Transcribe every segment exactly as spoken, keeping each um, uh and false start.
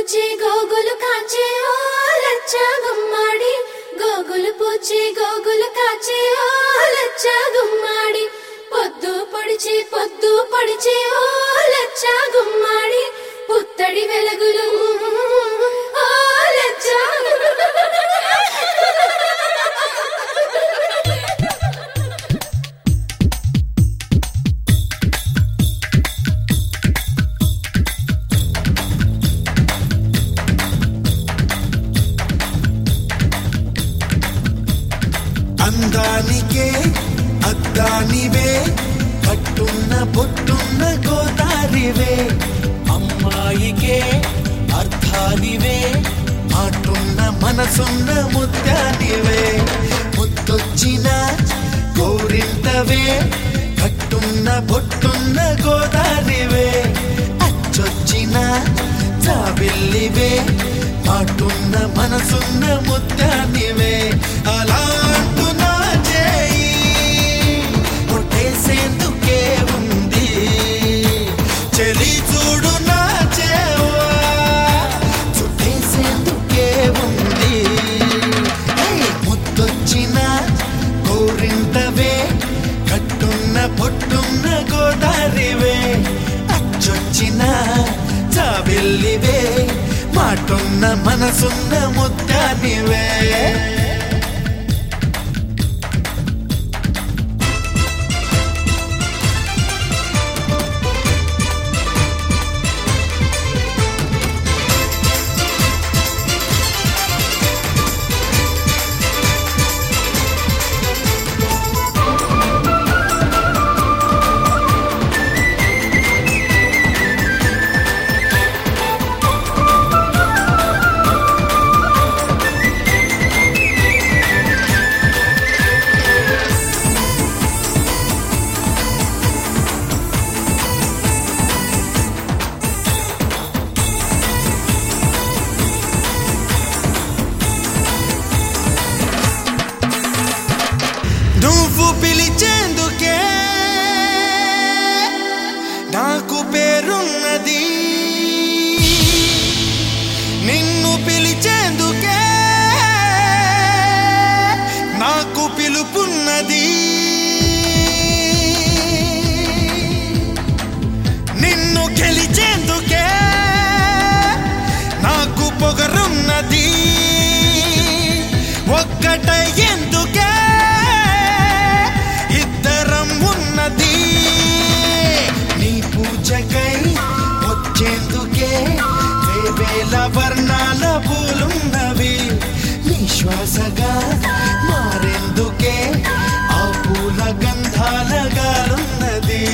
పూచి గోగులు కాచే ఓ లచ్చ గుమ్మాడి గోగులు పూచి గోగులు కాచే ఓ లచ్చ గుమ్మాడి పొద్దు పొడిచి పొద్దు పొడిచి ఓ లచ్చ గుమ్మాడి పుత్తడి వెలుగులు ఓ లచ్చ అందానికే అద్దానివే కట్టున్న బొట్టున్న గోదారివే అమ్మాయికే అర్థానివే ఆటున్న మనసున్న ముత్యానివే ముత్తొచ్చిన గోరింటవే కట్టున్న బొట్టున్న గోదారివే అచ్చొచ్చిన చావిల్లివే ఆటున్న మనసున్న ముత్యానివే అలా పొట్టున్న గోదారివే అచ్చొచ్చిన చావెల్లివే మాటున్న మనసున్న ముత్యానివే నువ్వు పిలిచేందుకే నాకు పేరున్నది నిన్ను పిలిచేందుకే నాకు పిలుపున్నది నిన్ను గెలిచేందుకే నాకు పొగరున్నది ఒక్కటయ్యేందుకే వచ్చేందుకే వేవేల వర్ణాల పూలున్నవి నీ శ్వాసగా మారేందుకే ఆ పూల గంధాల గాలున్నది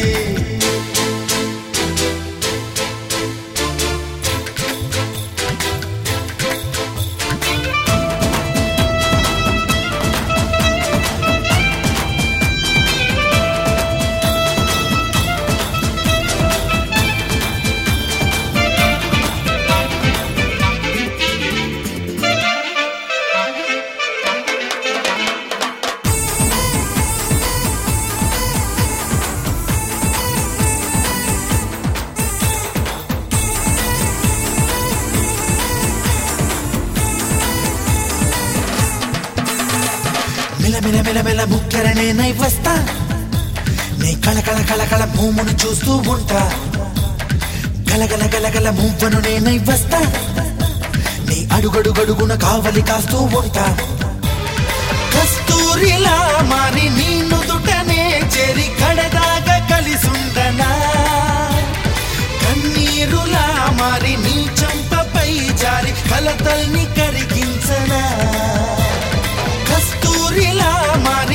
మెల మెల మెల ముఖ్యరనే నై వస్తా నీ కళకళ కళకళ భూమును చూస్తూ ఉంటా గలగల గలగల భూమును నేనై వస్తా నీ అడుగడుగడుగున కావలి కాస్తూ ఉంటా కస్తూరిలా మారి నీ నుదుటనే చెరి కడదాగా కలిసుండనా కన్నీరులా మారి నీ చంపపై జారి కలతల్ని కరిగించనా కస్తూరిలా మారి